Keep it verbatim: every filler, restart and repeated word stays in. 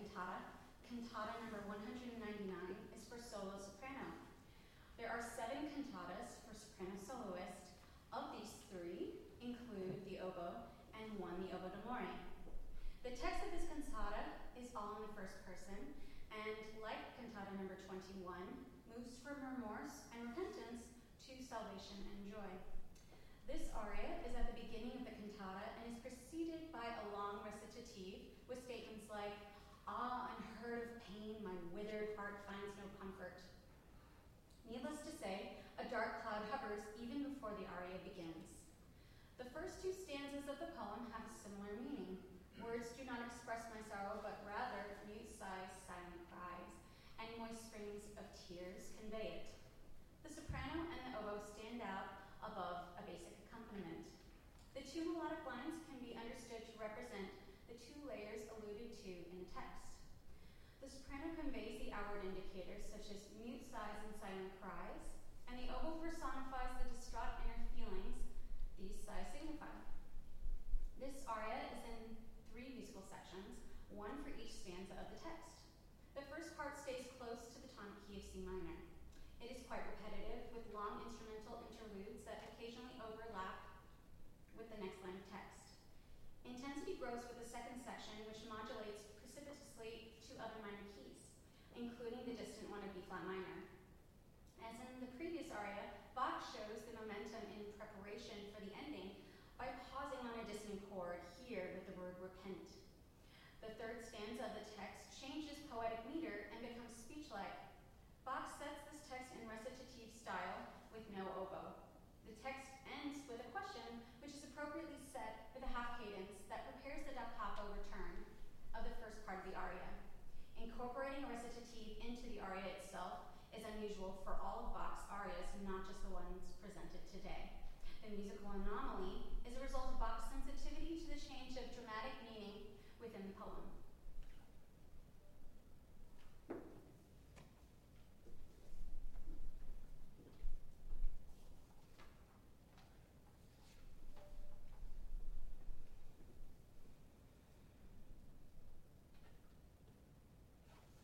cantata. Cantata number one hundred ninety-nine is for solo soprano. There are seven cantatas for soprano soloist. Of these, three include the oboe and one the oboe d'amore. The text of this cantata is all in the first person, and like cantata number twenty-one, moves from remorse and repentance to salvation and joy. This aria is at the beginning of the cantata and is preceded by a long recitative with statements like, "Ah, unheard of pain, my withered heart finds no comfort." Needless to say, a dark cloud hovers even before the aria begins. The first two stanzas of the poem have a similar meaning. Words do not express my sorrow, but rather mute sighs, silent cries, and moist springs of tears convey it. The soprano and the oboe stand out above a basic accompaniment. The two melodic lines can be understood to represent the two layers alluded to in the text. The soprano conveys the outward indicators such as mute sighs and silent cries, and the oboe personifies the distraught inner feelings these sighs signify. This aria is in three musical sections, one for each stanza of the text. The first part stays close to the tonic key of C minor. It is quite repetitive, with long instrumental interludes that occasionally overlap with the next line of text. Intensity grows with the second section, which modulates precipitously to other minor keys, including the distant one of B flat minor. As in the previous aria, Bach shows the momentum in preparation for the ending by pausing on a dissonant chord, here with the word repent. The third stanza of the text changes poetic meter and becomes speech-like. Bach sets this text in recitative style with no oboe. The text ends with a question, which is appropriately set with a half cadence that prepares the da capo return of the first part of the aria. Incorporating a recitative into the aria itself is unusual for all of Bach's arias, not just the ones presented today. The musical anomaly is a result of Bach's sensitivity to the change of dramatic meaning within the poem.